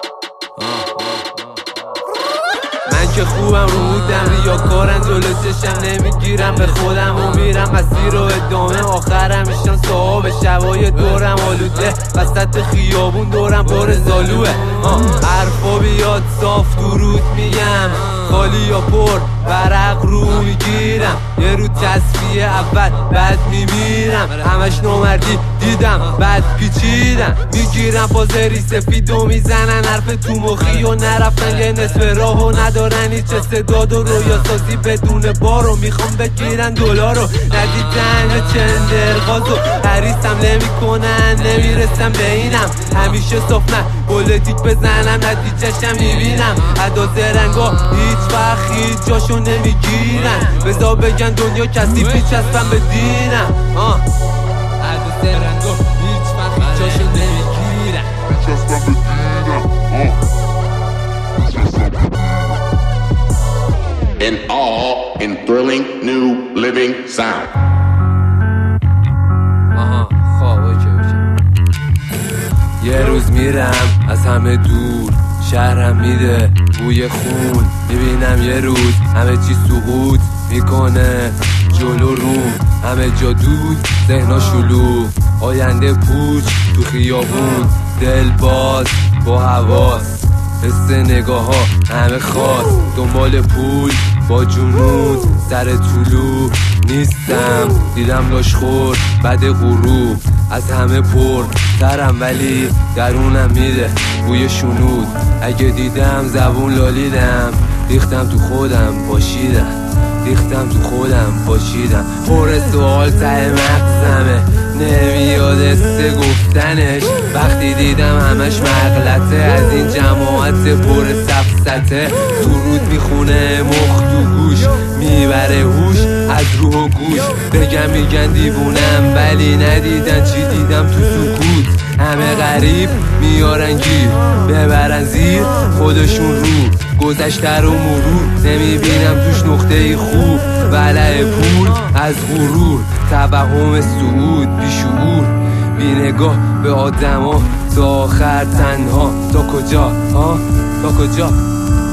من که خوبم رو بودم ریاکارن جلو چشم نمیگیرم به خودم و میرم مسیر رو ادامه آخرم میشم صاحب شبای دورم آلوده وسط خیابون دورم پر زالوه حرفا بیاد صاف درود میگم خالی یا پر ورق رو میگیرم یه رو تصفیه اول بعد میمیرم همش نامردی دیدم بعد پیچیدم میگیرم پازری سفید و میزنن حرف تو مخی و نرفتن یه نصف راه و ندارن هیچ استعداد و رویا سازی بدون بارو میخوام بگیرن دلارو ندیدن چندرغازو حریصم نمیکنن نمیرسم به اینم همیشه صاف نه پولیتیک بزنم نتیجهشم میبینم ادا زرنگا هیچ وقت هیچ جاشو نمیگیرن بذار بگن دنیا کسی پیچستم به دینم ادا زرنگا هیچ وقت هیچ جاشو نمیگیرن پیچستم به دینم In all in thrilling new living sound. یه روز میرم از همه دور شهرم میده بوی خون میبینم یه روز همه چی سقوط میکنه جلو روم همه جا دود ذهنا شلوغ آینده پوچ تو خیابون دل باز با حواس حس نگاه ها همه خاص دنبال پول با جنون سر طلوع نیستم دیدم لاشخور بعد غروب از همه پر ترم ولی درونم میده بوی شنود اگه دیدم زبون لالیدم ریختم تو خودم پاشیدم پر سوال ته مغزمه نمیاد است گفتنش وقتی دیدم همش مغلطه از این جماعت پر سفسطه درود میخونه مخ تو گوش میبره هوش از روح و گوش بگم میگن دیوونم ولی ندیدن چی دیدم تو سکوت همه غریب میارن گیر ببرن زیر خودشون رو گذشته رو مرور نمیبینم توش نقطه خوب ولع پول از غرور توهم صعود بیشعور بی نگاه به آدما تا آخر تنها تا کجا